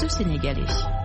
sénégalais.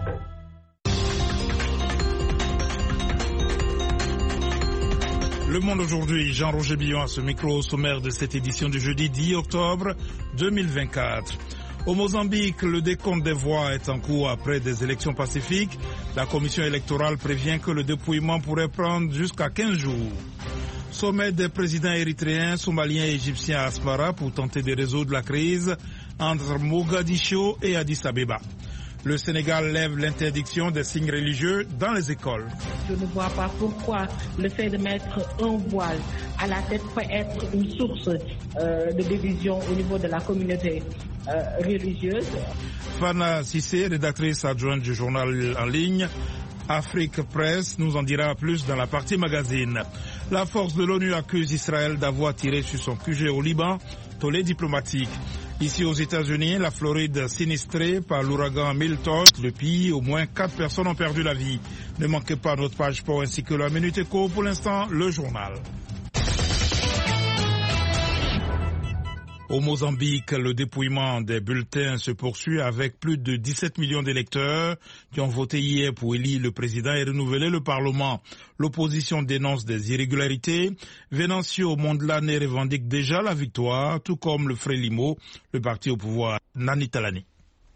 Le Monde aujourd'hui, Jean-Roger Billon à ce micro au sommaire de cette édition du jeudi 10 octobre 2024. Au Mozambique, le décompte des voix est en cours après des élections pacifiques. La commission électorale prévient que le dépouillement pourrait prendre jusqu'à 15 jours. Sommet des présidents érythréens, somaliens et égyptiens à Asmara pour tenter de résoudre la crise entre Mogadiscio et Addis Abeba. Le Sénégal lève l'interdiction des signes religieux dans les écoles. Je ne vois pas pourquoi le fait de mettre un voile à la tête peut être une source de division au niveau de la communauté religieuse. Fana Sissé, rédactrice adjointe du journal en ligne Afrique Presse, nous en dira plus dans la partie magazine. La force de l'ONU accuse Israël d'avoir tiré sur son QG au Liban, tollé diplomatique. Ici aux États-Unis, la Floride sinistrée par l'ouragan Milton. Depuis, au moins 4 personnes ont perdu la vie. Ne manquez pas notre page sport ainsi que la Minute Éco. Pour l'instant, le journal. Au Mozambique, le dépouillement des bulletins se poursuit avec plus de 17 millions d'électeurs qui ont voté hier pour élire le président et renouveler le Parlement. L'opposition dénonce des irrégularités. Venancio Mondlane revendique déjà la victoire, tout comme le Frelimo, le parti au pouvoir Nani Talani.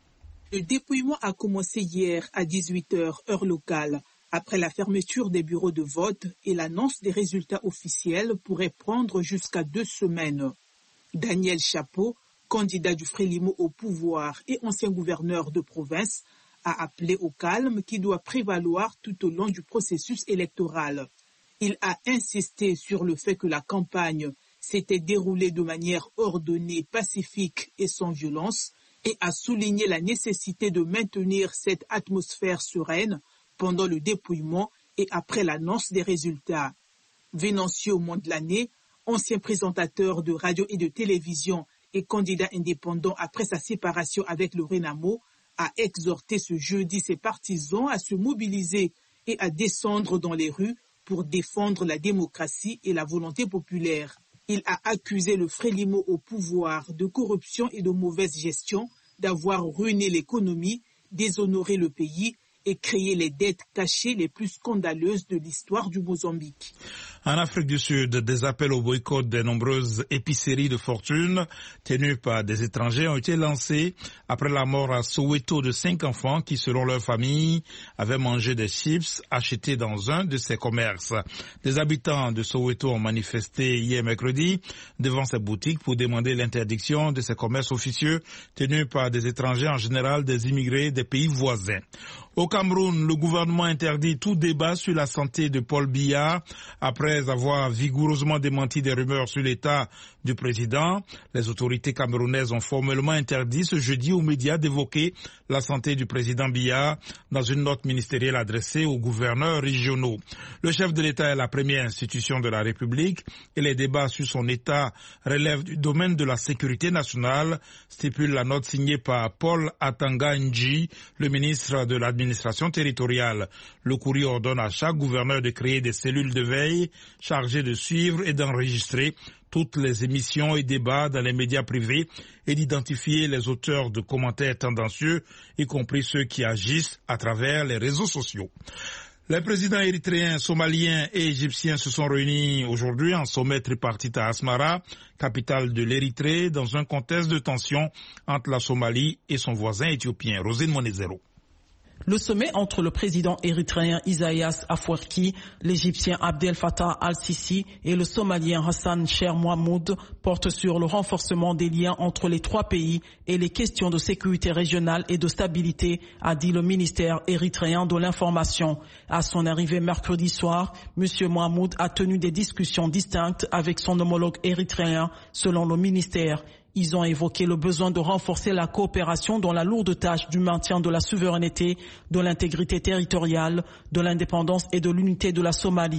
Le dépouillement a commencé hier à 18h, heure locale. Après la fermeture des bureaux de vote et l'annonce des résultats officiels pourrait prendre jusqu'à 2 semaines. Daniel Chapo, candidat du Frelimo au pouvoir et ancien gouverneur de province, a appelé au calme qui doit prévaloir tout au long du processus électoral. Il a insisté sur le fait que la campagne s'était déroulée de manière ordonnée, pacifique et sans violence et a souligné la nécessité de maintenir cette atmosphère sereine pendant le dépouillement et après l'annonce des résultats. Venancio Mondlane, ancien présentateur de radio et de télévision et candidat indépendant après sa séparation avec le Renamo, a exhorté ce jeudi ses partisans à se mobiliser et à descendre dans les rues pour défendre la démocratie et la volonté populaire. Il a accusé le Frelimo au pouvoir de corruption et de mauvaise gestion, d'avoir ruiné l'économie, déshonoré le pays et créé les dettes cachées les plus scandaleuses de l'histoire du Mozambique. En Afrique du Sud, des appels au boycott des nombreuses épiceries de fortune tenues par des étrangers ont été lancés après la mort à Soweto de 5 enfants qui, selon leur famille, avaient mangé des chips achetés dans un de ces commerces. Des habitants de Soweto ont manifesté hier mercredi devant ces boutiques pour demander l'interdiction de ces commerces officieux tenus par des étrangers, en général des immigrés des pays voisins. Au Cameroun, le gouvernement interdit tout débat sur la santé de Paul Biya après avoir vigoureusement démenti des rumeurs sur l'état du président. Les autorités camerounaises ont formellement interdit ce jeudi aux médias d'évoquer la santé du président Biya dans une note ministérielle adressée aux gouverneurs régionaux. Le chef de l'État est la première institution de la République et les débats sur son état relèvent du domaine de la sécurité nationale, stipule la note signée par Paul Atanga Ndji, le ministre de l'administration territoriale. Le courrier ordonne à chaque gouverneur de créer des cellules de veille chargées de suivre et d'enregistrer toutes les émissions et débats dans les médias privés et d'identifier les auteurs de commentaires tendancieux, y compris ceux qui agissent à travers les réseaux sociaux. Les présidents érythréens, somaliens et égyptiens se sont réunis aujourd'hui en sommet tripartite à Asmara, capitale de l'Érythrée, dans un contexte de tension entre la Somalie et son voisin éthiopien, Rosine Monezero. Le sommet entre le président érythréen Isaias Afwerki, l'Égyptien Abdel Fattah al-Sisi et le Somalien Hassan Sheikh Mohamud porte sur le renforcement des liens entre les 3 pays et les questions de sécurité régionale et de stabilité, a dit le ministère érythréen de l'information. À son arrivée mercredi soir, M. Mohamud a tenu des discussions distinctes avec son homologue érythréen, selon le ministère. Ils ont évoqué le besoin de renforcer la coopération dans la lourde tâche du maintien de la souveraineté, de l'intégrité territoriale, de l'indépendance et de l'unité de la Somalie.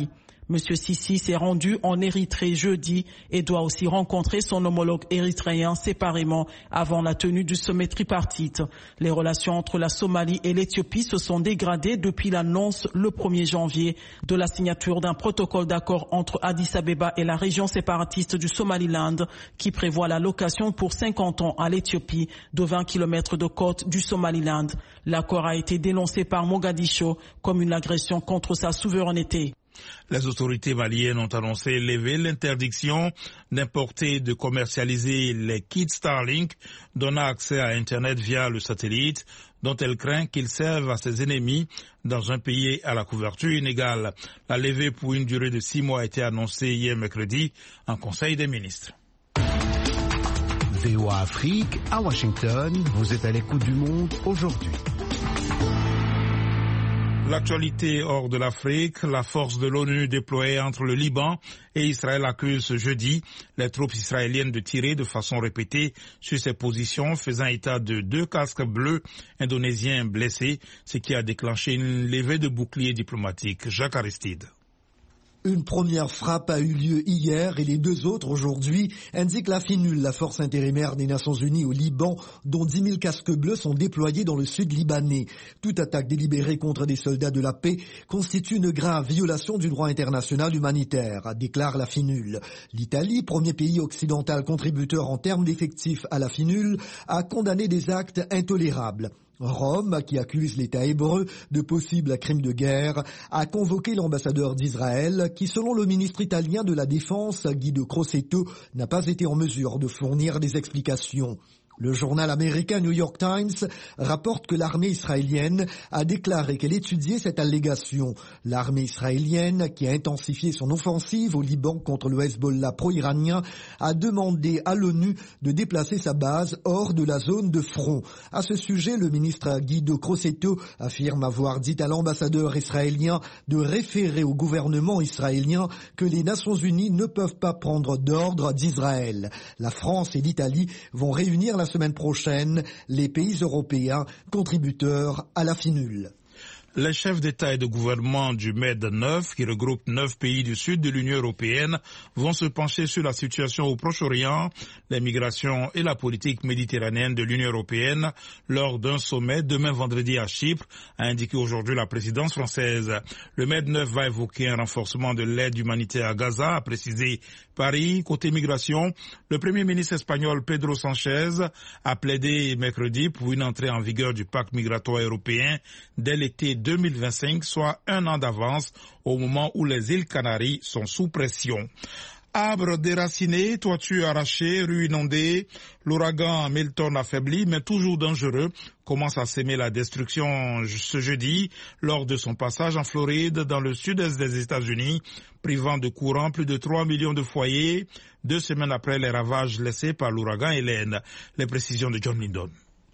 M. Sisi s'est rendu en Érythrée jeudi et doit aussi rencontrer son homologue érythréen séparément avant la tenue du sommet tripartite. Les relations entre la Somalie et l'Éthiopie se sont dégradées depuis l'annonce le 1er janvier de la signature d'un protocole d'accord entre Addis Abeba et la région séparatiste du Somaliland qui prévoit la location pour 50 ans à l'Éthiopie de 20 km de côte du Somaliland. L'accord a été dénoncé par Mogadiscio comme une agression contre sa souveraineté. Les autorités maliennes ont annoncé lever l'interdiction d'importer et de commercialiser les kits Starlink donnant accès à Internet via le satellite, dont elle craint qu'ils servent à ses ennemis dans un pays à la couverture inégale. La levée pour une durée de 6 mois a été annoncée hier mercredi en Conseil des ministres. VOA Afrique, à Washington, vous êtes à l'écoute du monde aujourd'hui. L'actualité hors de l'Afrique, la force de l'ONU déployée entre le Liban et Israël accuse ce jeudi les troupes israéliennes de tirer de façon répétée sur ses positions, faisant état de 2 casques bleus indonésiens blessés, ce qui a déclenché une levée de boucliers diplomatiques. Jacques Aristide. Une première frappe a eu lieu hier et les 2 autres aujourd'hui, indique la FINUL, la force intérimaire des Nations Unies au Liban, dont 10 000 casques bleus sont déployés dans le sud libanais. Toute attaque délibérée contre des soldats de la paix constitue une grave violation du droit international humanitaire, déclare la FINUL. L'Italie, premier pays occidental contributeur en termes d'effectifs à la FINUL, a condamné des actes intolérables. Rome, qui accuse l'État hébreu de possibles crimes de guerre, a convoqué l'ambassadeur d'Israël qui, selon le ministre italien de la Défense, Guido Crosetto, n'a pas été en mesure de fournir des explications. Le journal américain New York Times rapporte que l'armée israélienne a déclaré qu'elle étudiait cette allégation. L'armée israélienne, qui a intensifié son offensive au Liban contre le Hezbollah pro-iranien, a demandé à l'ONU de déplacer sa base hors de la zone de front. À ce sujet, le ministre Guido Crosetto affirme avoir dit à l'ambassadeur israélien de référer au gouvernement israélien que les Nations Unies ne peuvent pas prendre d'ordre d'Israël. La France et l'Italie vont réunir la semaine prochaine les pays européens contributeurs à la FINUL. Les chefs d'État et de gouvernement du MED 9, qui regroupe 9 pays du sud de l'Union européenne, vont se pencher sur la situation au Proche-Orient, les migrations et la politique méditerranéenne de l'Union européenne lors d'un sommet demain vendredi à Chypre, a indiqué aujourd'hui la présidence française. Le MED 9 va évoquer un renforcement de l'aide humanitaire à Gaza, a précisé Paris. Côté migration, le premier ministre espagnol Pedro Sanchez a plaidé mercredi pour une entrée en vigueur du pacte migratoire européen dès l'été 2025, soit 1 an d'avance au moment où les îles Canaries sont sous pression. Arbres déracinés, toitures arrachées, rues inondées, l'ouragan Milton affaibli mais toujours dangereux commence à s'aimer la destruction ce jeudi lors de son passage en Floride dans le sud-est des États-Unis, privant de courant plus de 3 millions de foyers, 2 semaines après les ravages laissés par l'ouragan Hélène. Les précisions de John Lindon.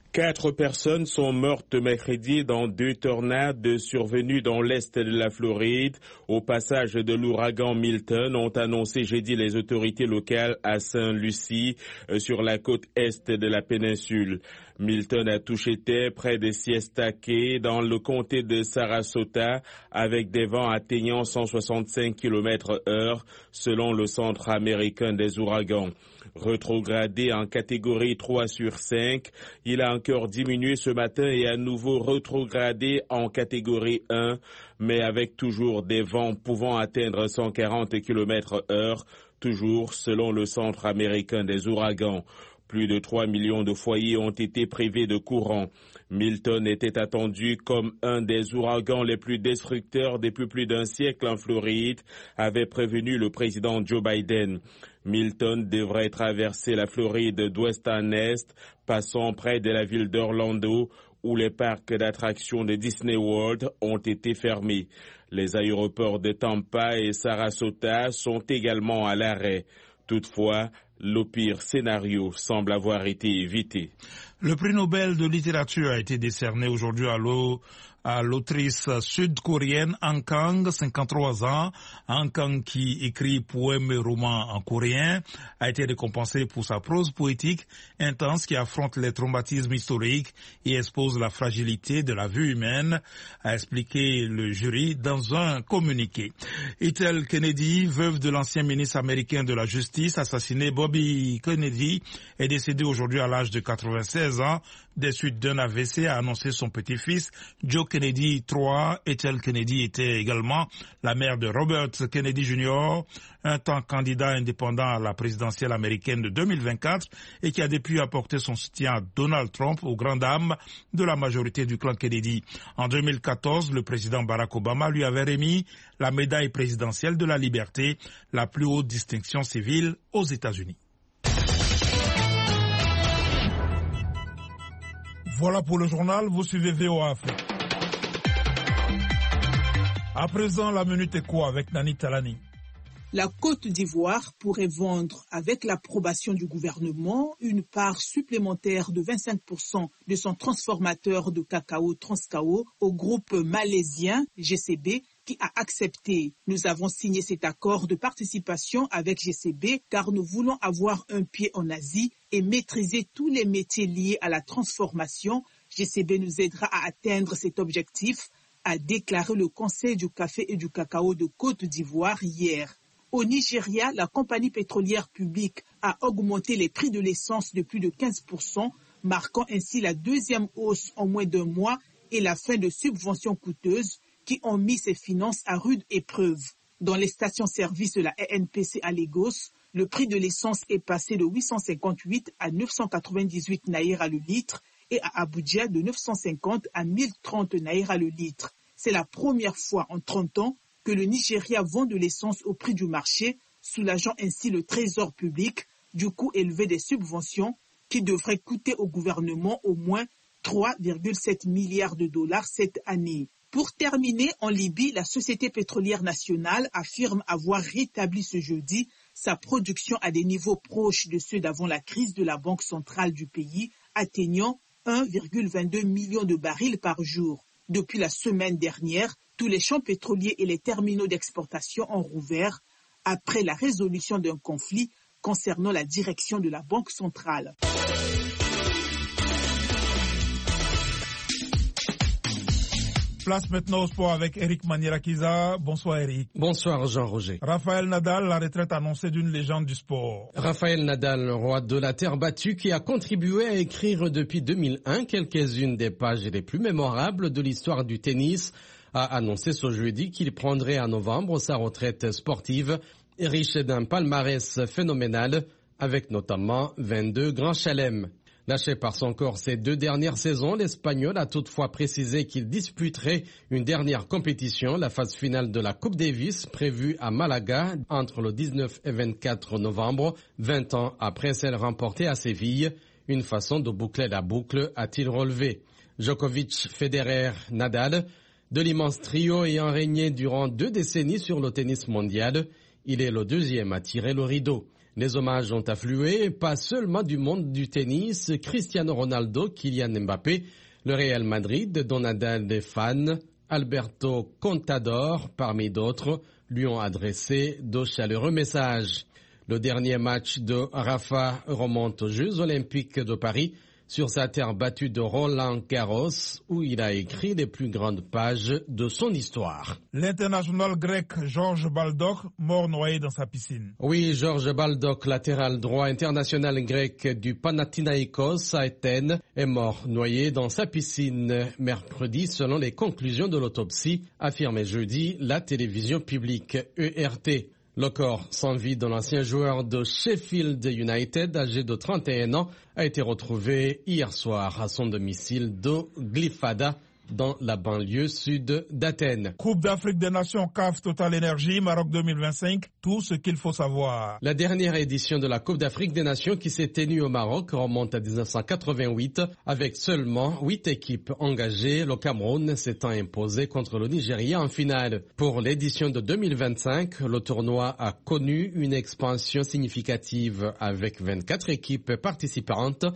4 personnes sont mortes mercredi dans 2 tornades survenues dans l'est de la Floride. Au passage de l'ouragan Milton, ont annoncé jeudi les autorités locales à Saint-Lucie, sur la côte est de la péninsule. Milton a touché terre près de Siesta Key dans le comté de Sarasota avec des vents atteignant 165 km/h selon le Centre américain des ouragans. Rétrogradé en catégorie 3 sur 5, il a encore diminué ce matin et à nouveau rétrogradé en catégorie 1, mais avec toujours des vents pouvant atteindre 140 km/h, toujours selon le Centre américain des ouragans. Plus de 3 millions de foyers ont été privés de courant. Milton était attendu comme un des ouragans les plus destructeurs depuis plus d'un siècle en Floride, avait prévenu le président Joe Biden. Milton devrait traverser la Floride d'ouest en est, passant près de la ville d'Orlando, où les parcs d'attractions de Disney World ont été fermés. Les aéroports de Tampa et Sarasota sont également à l'arrêt. Toutefois, le pire scénario semble avoir été évité. Le prix Nobel de littérature a été décerné aujourd'hui à l'autrice sud-coréenne Han Kang, 53 ans. Han Kang, qui écrit poèmes et romans en coréen, a été récompensée pour sa prose poétique intense qui affronte les traumatismes historiques et expose la fragilité de la vie humaine, a expliqué le jury dans un communiqué. Ethel Kennedy, veuve de l'ancien ministre américain de la Justice, assassiné Bobby Kennedy, est décédée aujourd'hui à l'âge de 96 ans des suites d'un AVC, a annoncé son petit-fils Joe Kennedy III. Ethel Kennedy était également la mère de Robert Kennedy Jr., un temps candidat indépendant à la présidentielle américaine de 2024 et qui a depuis apporté son soutien à Donald Trump aux grandes dames de la majorité du clan Kennedy. En 2014, le président Barack Obama lui avait remis la médaille présidentielle de la liberté, la plus haute distinction civile aux États-Unis. Voilà pour le journal, vous suivez VOA Afrique. À présent, la Minute Éco avec Nani Talani. La Côte d'Ivoire pourrait vendre, avec l'approbation du gouvernement, une part supplémentaire de 25% de son transformateur de cacao Transcao au groupe malaisien GCB qui a accepté. Nous avons signé cet accord de participation avec GCB car nous voulons avoir un pied en Asie et maîtriser tous les métiers liés à la transformation. GCB nous aidera à atteindre cet objectif, a déclaré le Conseil du café et du cacao de Côte d'Ivoire hier. Au Nigeria, la compagnie pétrolière publique a augmenté les prix de l'essence de plus de 15%, marquant ainsi la deuxième hausse en moins d'un mois et la fin de subventions coûteuses qui ont mis ses finances à rude épreuve. Dans les stations-service de la ENPC à Lagos, le prix de l'essence est passé de 858 à 998 naira le litre et à Abuja de 950 à 1030 naira le litre. C'est la première fois en 30 ans que le Nigeria vend de l'essence au prix du marché, soulageant ainsi le trésor public du coût élevé des subventions qui devraient coûter au gouvernement au moins 3,7 milliards de dollars cette année. Pour terminer, en Libye, la Société pétrolière nationale affirme avoir rétabli ce jeudi sa production à des niveaux proches de ceux d'avant la crise de la Banque centrale du pays, atteignant 1,22 million de barils par jour. Depuis la semaine dernière, tous les champs pétroliers et les terminaux d'exportation ont rouvert après la résolution d'un conflit concernant la direction de la Banque centrale. Place maintenant au sport avec Eric Manierakiza. Bonsoir Eric. Bonsoir Jean-Roger. Raphaël Nadal, la retraite annoncée d'une légende du sport. Raphaël Nadal, roi de la terre battue, qui a contribué à écrire depuis 2001 quelques-unes des pages les plus mémorables de l'histoire du tennis, a annoncé ce jeudi qu'il prendrait en novembre sa retraite sportive, riche d'un palmarès phénoménal, avec notamment 22 grands chelems. Lâché par son corps ces 2 dernières saisons, l'Espagnol a toutefois précisé qu'il disputerait une dernière compétition, la phase finale de la Coupe Davis, prévue à Malaga entre le 19 et 24 novembre, 20 ans après celle remportée à Séville. Une façon de boucler la boucle, a-t-il relevé. Djokovic, Federer, Nadal, de l'immense trio ayant régné durant 2 décennies sur le tennis mondial, il est le deuxième à tirer le rideau. Les hommages ont afflué, pas seulement du monde du tennis, Cristiano Ronaldo, Kylian Mbappé, le Real Madrid, dont Nadal est fan, Alberto Contador, parmi d'autres, lui ont adressé de chaleureux messages. Le dernier match de Rafa remonte aux Jeux Olympiques de Paris, sur sa terre battue de Roland-Garros, où il a écrit les plus grandes pages de son histoire. L'international grec Georges Baldock, mort noyé dans sa piscine. Oui, Georges Baldock, latéral droit international grec du Panathinaïkos à Athènes, est mort noyé dans sa piscine mercredi, selon les conclusions de l'autopsie, affirmait jeudi la télévision publique ERT. Le corps sans vie de l'ancien joueur de Sheffield United, âgé de 31 ans, a été retrouvé hier soir à son domicile de Glyfada, dans la banlieue sud d'Athènes. Coupe d'Afrique des Nations CAF Total Energy, Maroc 2025, tout ce qu'il faut savoir. La dernière édition de la Coupe d'Afrique des Nations qui s'est tenue au Maroc remonte à 1988 avec seulement 8 équipes engagées, le Cameroun s'étant imposé contre le Nigeria en finale. Pour l'édition de 2025, le tournoi a connu une expansion significative avec 24 équipes participantes.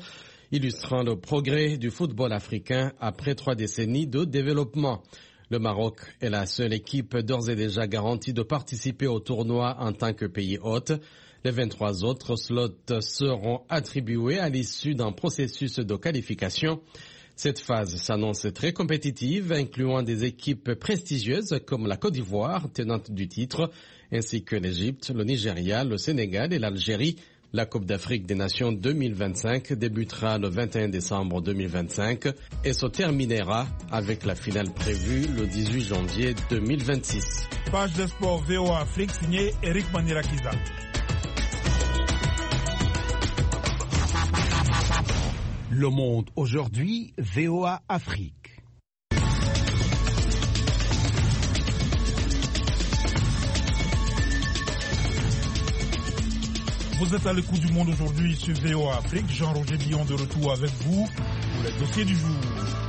illustrant le progrès du football africain après 3 décennies de développement. Le Maroc est la seule équipe d'ores et déjà garantie de participer au tournoi en tant que pays hôte. Les 23 autres slots seront attribués à l'issue d'un processus de qualification. Cette phase s'annonce très compétitive, incluant des équipes prestigieuses comme la Côte d'Ivoire, tenante du titre, ainsi que l'Égypte, le Nigeria, le Sénégal et l'Algérie. La Coupe d'Afrique des Nations 2025 débutera le 21 décembre 2025 et se terminera avec la finale prévue le 18 janvier 2026. Page de sport VOA Afrique signée Eric Manirakiza. Le Monde aujourd'hui, VOA Afrique. Vous êtes à l'écoute du Monde aujourd'hui sur VOA Afrique. Jean-Roger Billon de retour avec vous pour les dossiers du jour.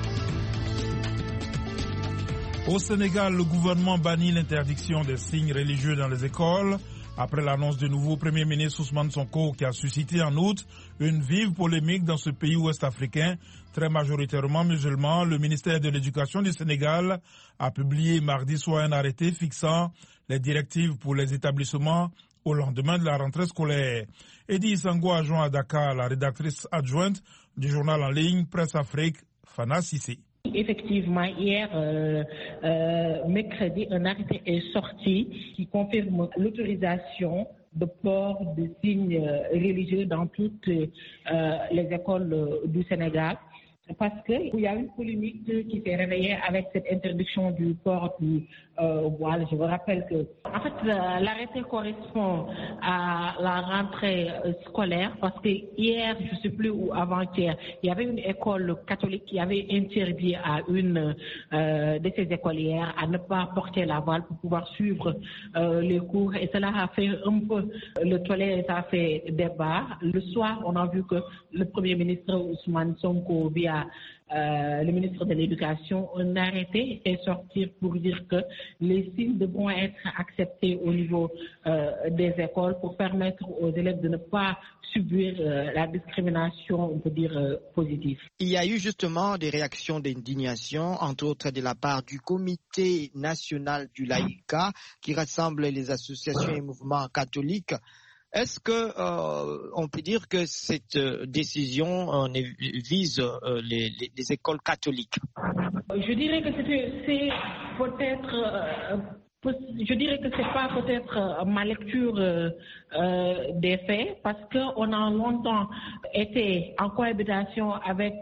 Au Sénégal, le gouvernement bannit l'interdiction des signes religieux dans les écoles. Après l'annonce du nouveau Premier ministre Ousmane Sonko qui a suscité en août une vive polémique dans ce pays ouest-africain, très majoritairement musulman, le ministère de l'Éducation du Sénégal a publié mardi soir un arrêté fixant les directives pour les établissements au lendemain de la rentrée scolaire. Eddy Sango a joint à Dakar la rédactrice adjointe du journal en ligne Presse Afrique, Fana Sissé. Effectivement, hier, mercredi, un arrêté est sorti qui confirme l'autorisation de port de signes religieux dans toutes les écoles du Sénégal. Parce qu'il y a une polémique qui s'est réveillée avec cette interdiction du port du voile. Je vous rappelle que, en fait, l'arrêté correspond à la rentrée scolaire parce que hier, je ne sais plus où, avant-hier, il y avait une école catholique qui avait interdit à une de ses écolières à ne pas porter la voile pour pouvoir suivre les cours. Et cela a fait un peu le tollé, ça a fait débat. Le soir, on a vu que le Premier ministre Ousmane Sonko, via le ministre de l'Éducation, un arrêté est sorti pour dire que les signes devront être acceptés au niveau des écoles pour permettre aux élèves de ne pas subir la discrimination, on peut dire, positive. Il y a eu justement des réactions d'indignation, entre autres de la part du Comité national du laïcat qui rassemble les associations et mouvements catholiques. Est-ce que on peut dire que cette décision vise les écoles catholiques? Je dirais que c'est peut-être... Je dirais que c'est pas peut-être ma lecture des faits parce qu'on a longtemps été en cohabitation avec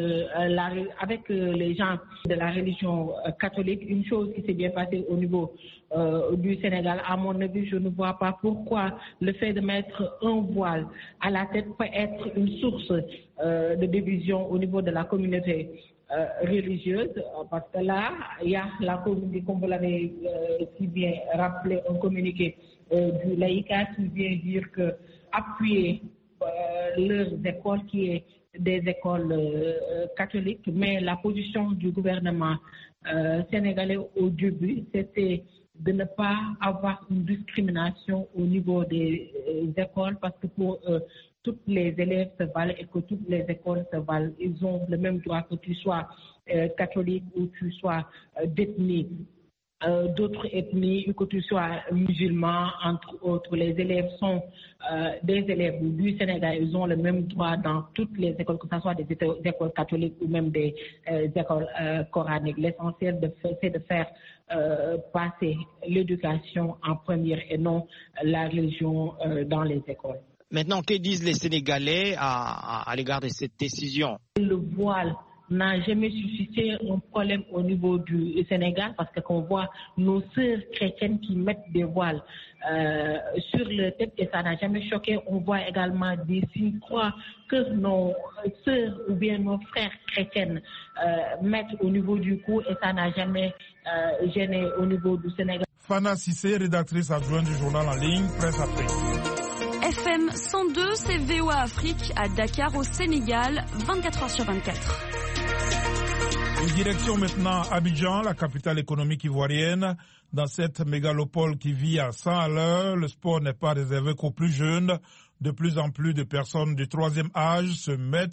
les gens de la religion catholique. Une chose qui s'est bien passée au niveau du Sénégal, à mon avis, je ne vois pas pourquoi le fait de mettre un voile à la tête peut être une source de division au niveau de la communauté religieuse, parce que là, il y a la communauté, comme vous l'avez si bien rappelé, un communiqué du laïcat qui vient dire que appuyer leurs écoles qui est des écoles catholiques, mais la position du gouvernement sénégalais au début, c'était de ne pas avoir une discrimination au niveau des écoles, parce que pour toutes les élèves se valent et que toutes les écoles se valent. Ils ont le même droit que tu sois catholique ou tu sois d'ethnie, d'autres ethnies, ou que tu sois musulman, entre autres. Les élèves sont des élèves du Sénégal. Ils ont le même droit dans toutes les écoles, que ce soit des écoles catholiques ou même des écoles coraniques. L'essentiel, c'est de faire passer l'éducation en première et non la religion dans les écoles. Maintenant, que disent les Sénégalais à l'égard de cette décision? Le voile n'a jamais suscité un problème au niveau du Sénégal parce qu'on voit nos sœurs chrétiennes qui mettent des voiles sur leur tête et ça n'a jamais choqué. On voit également des signes croix que nos sœurs ou bien nos frères chrétiennes mettent au niveau du cou et ça n'a jamais gêné au niveau du Sénégal. Fana Sissé, rédactrice adjointe du journal en ligne Presse Afrique. FM 102, c'est VOA Afrique à Dakar au Sénégal, 24h sur 24. Une direction maintenant Abidjan, la capitale économique ivoirienne. Dans cette mégalopole qui vit à 100 à l'heure, le sport n'est pas réservé qu'aux plus jeunes. De plus en plus de personnes du troisième âge se mettent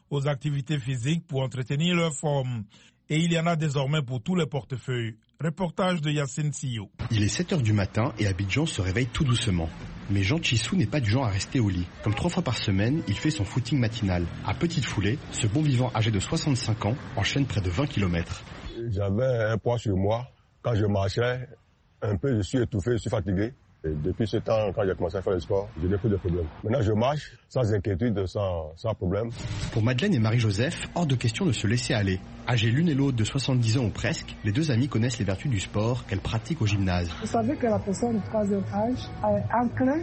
aux activités physiques pour entretenir leur forme. Et il y en a désormais pour tous les portefeuilles. Reportage de Yacine Sio. Il est 7h du matin et Abidjan se réveille tout doucement. Mais Jean Chissou n'est pas du genre à rester au lit. Comme 3 fois par semaine, il fait son footing matinal. À petite foulée, ce bon vivant âgé de 65 ans enchaîne près de 20 km. J'avais un poids sur moi. Quand je marchais, un peu, je suis étouffé, je suis fatigué. Et depuis ce temps, quand j'ai commencé à faire le sport, je n'ai plus de problème. Maintenant, je marche sans inquiétude, sans problème. Pour Madeleine et Marie-Joseph, hors de question de se laisser aller. Âgées l'une et l'autre de 70 ans ou presque, les deux amies connaissent les vertus du sport qu'elles pratiquent au gymnase. Vous savez que la personne du troisième âge est enclin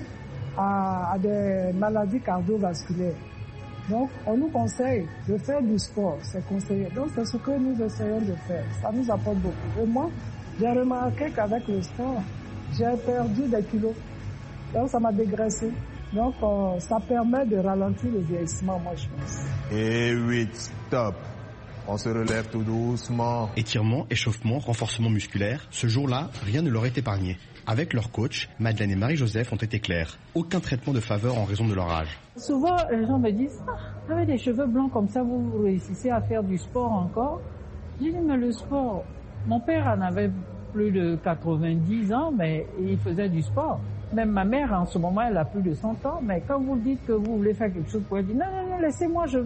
à des maladies cardiovasculaires. Donc, on nous conseille de faire du sport, c'est conseillé. Donc, c'est ce que nous essayons de faire. Ça nous apporte beaucoup. Et moi, j'ai remarqué qu'avec le sport, j'ai perdu des kilos. Donc, ça m'a dégraissé. Donc, ça permet de ralentir le vieillissement, moi, je pense. Et 8, stop. On se relève tout doucement. Étirement, échauffement, renforcement musculaire. Ce jour-là, rien ne leur est épargné. Avec leur coach, Madeleine et Marie-Joseph ont été clairs. Aucun traitement de faveur en raison de leur âge. Souvent, les gens me disent « avec des cheveux blancs comme ça, vous réussissez à faire du sport encore ?» J'ai dit « mais le sport, mon père en avait plus de 90 ans, mais il faisait du sport. Même ma mère, en ce moment, elle a plus de 100 ans, mais quand vous dites que vous voulez faire quelque chose pour elle, dit « non, laissez-moi, je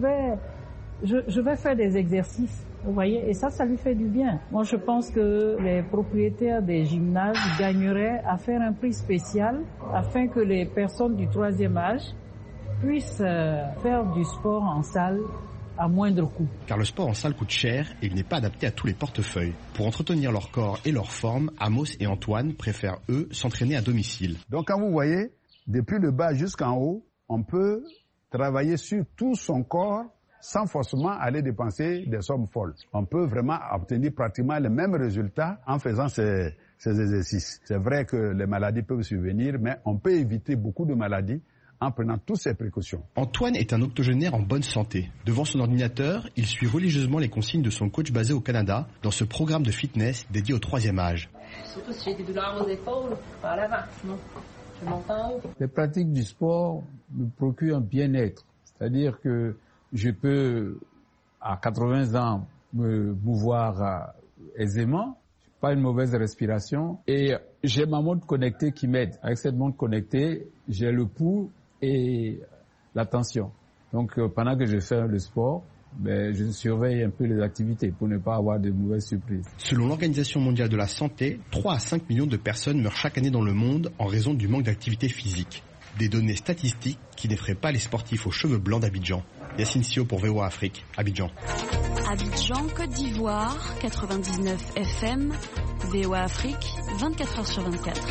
vais faire des exercices. » Vous voyez, et ça lui fait du bien. Moi, je pense que les propriétaires des gymnases gagneraient à faire un prix spécial afin que les personnes du troisième âge puissent faire du sport en salle à moindre coût. Car le sport en salle coûte cher et il n'est pas adapté à tous les portefeuilles. Pour entretenir leur corps et leur forme, Amos et Antoine préfèrent, eux, s'entraîner à domicile. Donc, quand vous voyez, depuis le bas jusqu'en haut, on peut travailler sur tout son corps sans forcément aller dépenser des sommes folles. On peut vraiment obtenir pratiquement les mêmes résultats en faisant ces exercices. C'est vrai que les maladies peuvent survenir, mais on peut éviter beaucoup de maladies en prenant toutes ces précautions. Antoine est un octogénaire en bonne santé. Devant son ordinateur, il suit religieusement les consignes de son coach basé au Canada dans ce programme de fitness dédié au troisième âge. Surtout si j'ai des douleurs aux épaules, pas à l'avant, non. Je monte en haut. Les pratiques du sport me procurent un bien-être. C'est-à-dire que je peux, à 80 ans, me mouvoir aisément. Pas une mauvaise respiration. Et j'ai ma montre connectée qui m'aide. Avec cette montre connectée, j'ai le pouls et la tension. Donc, pendant que je fais le sport, je surveille un peu les activités pour ne pas avoir de mauvaises surprises. Selon l'Organisation mondiale de la santé, 3 à 5 millions de personnes meurent chaque année dans le monde en raison du manque d'activité physique. Des données statistiques qui n'effraient pas les sportifs aux cheveux blancs d'Abidjan. Yacine Sio pour VOA Afrique, Abidjan. Abidjan, Côte d'Ivoire, 99 FM, VOA Afrique, 24h sur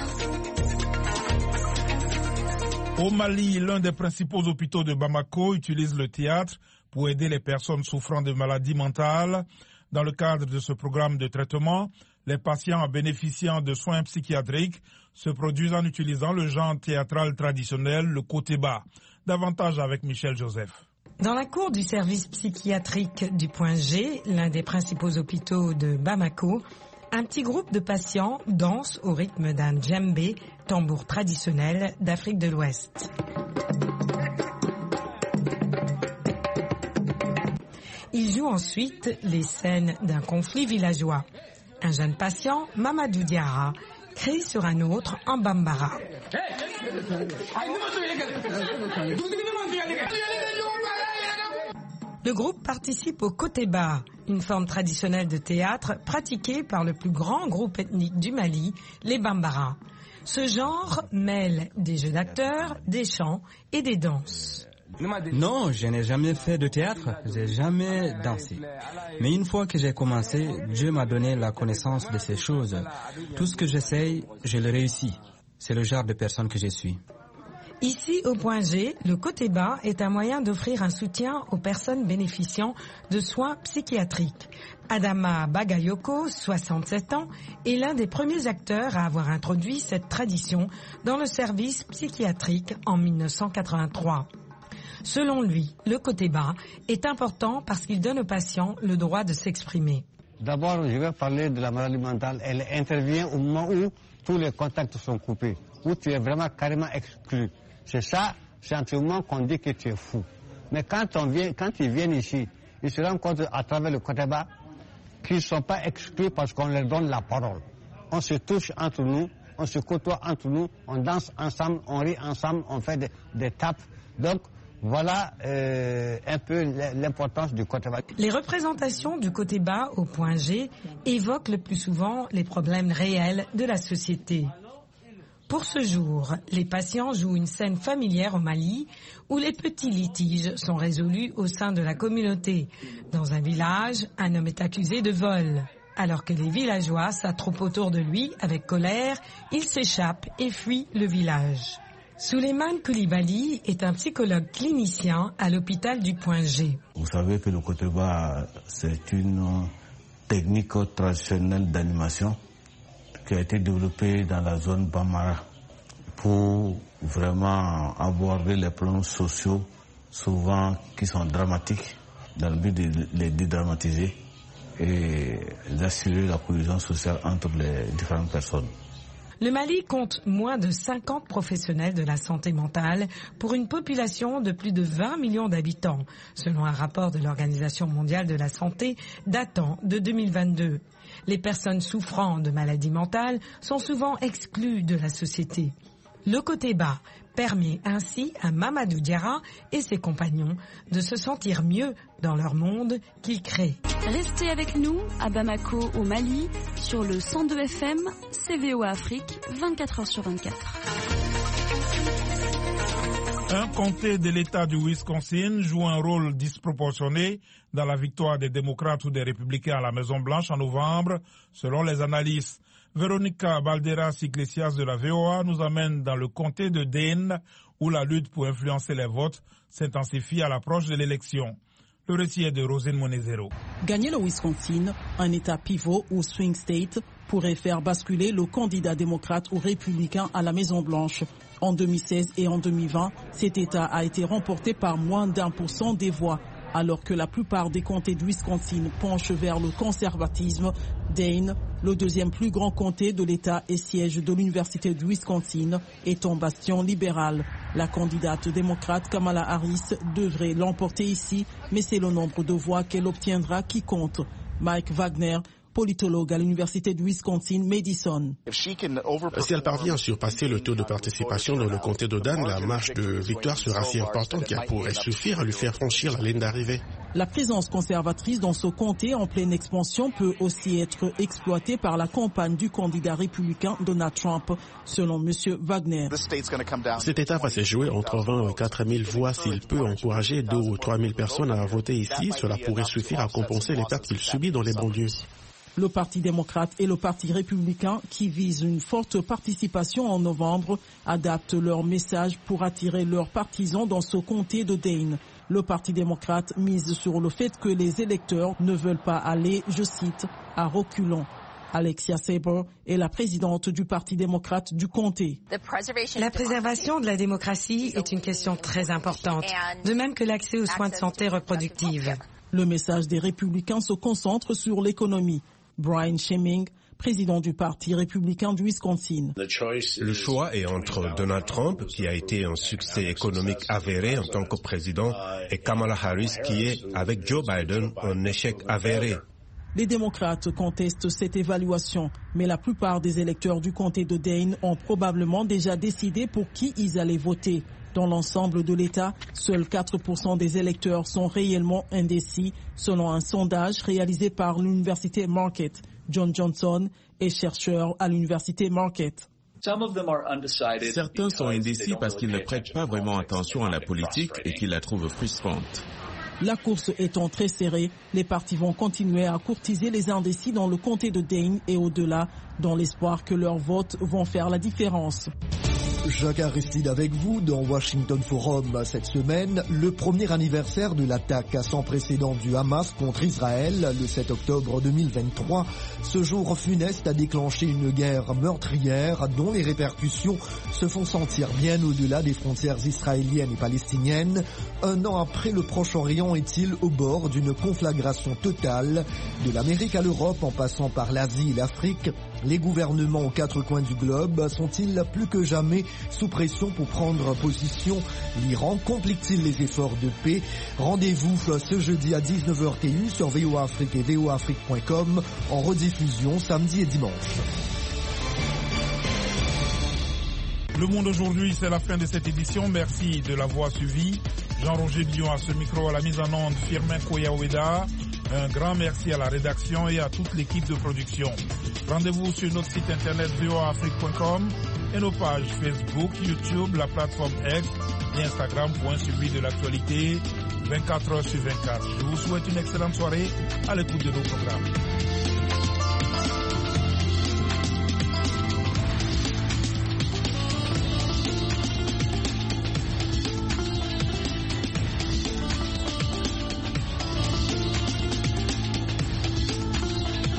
24. Au Mali, l'un des principaux hôpitaux de Bamako utilise le théâtre pour aider les personnes souffrant de maladies mentales. Dans le cadre de ce programme de traitement, les patients bénéficiant de soins psychiatriques se produisent en utilisant le genre théâtral traditionnel, le Koteba. Davantage avec Michel Joseph. Dans la cour du service psychiatrique du Point G, l'un des principaux hôpitaux de Bamako, un petit groupe de patients danse au rythme d'un djembé, tambour traditionnel d'Afrique de l'Ouest. Ils jouent ensuite les scènes d'un conflit villageois. Un jeune patient, Mamadou Diarra, crie sur un autre en bambara. Le groupe participe au Koteba, une forme traditionnelle de théâtre pratiquée par le plus grand groupe ethnique du Mali, les Bambara. Ce genre mêle des jeux d'acteurs, des chants et des danses. Non, je n'ai jamais fait de théâtre, j'ai jamais dansé. Mais une fois que j'ai commencé, Dieu m'a donné la connaissance de ces choses. Tout ce que j'essaye, je le réussis. C'est le genre de personne que je suis. Ici, au Point G, le Koteba est un moyen d'offrir un soutien aux personnes bénéficiant de soins psychiatriques. Adama Bagayoko, 67 ans, est l'un des premiers acteurs à avoir introduit cette tradition dans le service psychiatrique en 1983. Selon lui, le Koteba est important parce qu'il donne aux patients le droit de s'exprimer. D'abord, je vais parler de la maladie mentale. Elle intervient au moment où tous les contacts sont coupés, où tu es vraiment carrément exclu. C'est ça, c'est un moment qu'on dit que tu es fou. Mais quand ils viennent ici, ils se rendent compte à travers le Koteba qu'ils ne sont pas exclus parce qu'on leur donne la parole. On se touche entre nous, on se côtoie entre nous, on danse ensemble, on rit ensemble, on fait des tapes. Donc, voilà un peu l'importance du Koteba. Les représentations du Koteba au point G évoquent le plus souvent les problèmes réels de la société. Pour ce jour, les patients jouent une scène familière au Mali où les petits litiges sont résolus au sein de la communauté. Dans un village, un homme est accusé de vol. Alors que les villageois s'attroupent autour de lui avec colère, il s'échappe et fuit le village. Souleymane Koulibaly est un psychologue clinicien à l'hôpital du Point G. Vous savez que le Koteba, c'est une technique traditionnelle d'animation qui a été développée dans la zone Bamara pour vraiment aborder les problèmes sociaux, souvent qui sont dramatiques, dans le but de les dédramatiser et d'assurer la cohésion sociale entre les différentes personnes. Le Mali compte moins de 50 professionnels de la santé mentale pour une population de plus de 20 millions d'habitants, selon un rapport de l'Organisation mondiale de la santé datant de 2022. Les personnes souffrant de maladies mentales sont souvent exclues de la société. Le Koteba permet ainsi à Mamadou Diarra et ses compagnons de se sentir mieux dans leur monde qu'ils créent. Restez avec nous à Bamako au Mali sur le 102 FM, CVO Afrique, 24h sur 24. Un comté de l'État du Wisconsin joue un rôle disproportionné dans la victoire des démocrates ou des républicains à la Maison-Blanche en novembre, selon les analystes. Véronica Balderas-Iglesias de la VOA nous amène dans le comté de Dane, où la lutte pour influencer les votes s'intensifie à l'approche de l'élection. Le récit est de Rosine Monezero. Gagner le Wisconsin, un État pivot ou swing state, pourrait faire basculer le candidat démocrate ou républicain à la Maison-Blanche. En 2016 et en 2020, cet État a été remporté par moins d'1% des voix. Alors que la plupart des comtés du Wisconsin penchent vers le conservatisme, Dane, le deuxième plus grand comté de l'État et siège de l'Université du Wisconsin, est en bastion libéral. La candidate démocrate Kamala Harris devrait l'emporter ici, mais c'est le nombre de voix qu'elle obtiendra qui compte. Mike Wagner, politologue à l'Université du Wisconsin-Madison. Si elle parvient à surpasser le taux de participation dans le comté de Dane, la marge de victoire sera si importante qu'elle pourrait suffire à lui faire franchir la ligne d'arrivée. La présence conservatrice dans ce comté en pleine expansion peut aussi être exploitée par la campagne du candidat républicain Donald Trump, selon M. Wagner. Cet État va se jouer entre 20 et 4 000 voix. S'il peut encourager 2 ou 3 000 personnes à voter ici, cela pourrait suffire à compenser les pertes qu'il subit dans les banlieues. Le Parti démocrate et le Parti républicain, qui visent une forte participation en novembre, adaptent leur message pour attirer leurs partisans dans ce comté de Dane. Le Parti démocrate mise sur le fait que les électeurs ne veulent pas aller, je cite, à reculons. Alexia Saber est la présidente du Parti démocrate du comté. La préservation de la démocratie est une question très importante, de même que l'accès aux soins de santé reproductive. Le message des républicains se concentre sur l'économie. Brian Schemming, président du Parti républicain du Wisconsin. Le choix est entre Donald Trump, qui a été un succès économique avéré en tant que président, et Kamala Harris, qui est, avec Joe Biden, un échec avéré. Les démocrates contestent cette évaluation, mais la plupart des électeurs du comté de Dane ont probablement déjà décidé pour qui ils allaient voter. Dans l'ensemble de l'État, seuls 4% des électeurs sont réellement indécis, selon un sondage réalisé par l'université Marquette. John Johnson est chercheur à l'université Marquette. Certains sont indécis parce qu'ils ne prêtent pas vraiment attention à la politique et qu'ils la trouvent frustrante. La course étant très serrée, les partis vont continuer à courtiser les indécis dans le comté de Dane et au-delà, dans l'espoir que leurs votes vont faire la différence. Jacques Aristide avec vous dans Washington Forum cette semaine. Le premier anniversaire de l'attaque sans précédent du Hamas contre Israël le 7 octobre 2023. Ce jour funeste a déclenché une guerre meurtrière dont les répercussions se font sentir bien au-delà des frontières israéliennes et palestiniennes. Un an après, le Proche-Orient est-il au bord d'une conflagration totale? De l'Amérique à l'Europe en passant par l'Asie et l'Afrique, les gouvernements aux quatre coins du globe sont-ils plus que jamais sous pression pour prendre position. L'Iran complique-t-il les efforts de paix? Rendez-vous ce jeudi à 19h TU sur VOA Afrique et voaafrique.com en rediffusion samedi et dimanche. Le Monde aujourd'hui, c'est la fin de cette édition. Merci de l'avoir suivi. Jean-Roger Billon à ce micro, à la mise en onde, Firmin Koya-Oueda. Un grand merci à la rédaction et à toute l'équipe de production. Rendez-vous sur notre site internet voaafrique.com et nos pages Facebook, YouTube, la plateforme X et Instagram pour un suivi de l'actualité 24 heures sur 24. Je vous souhaite une excellente soirée à l'écoute de nos programmes.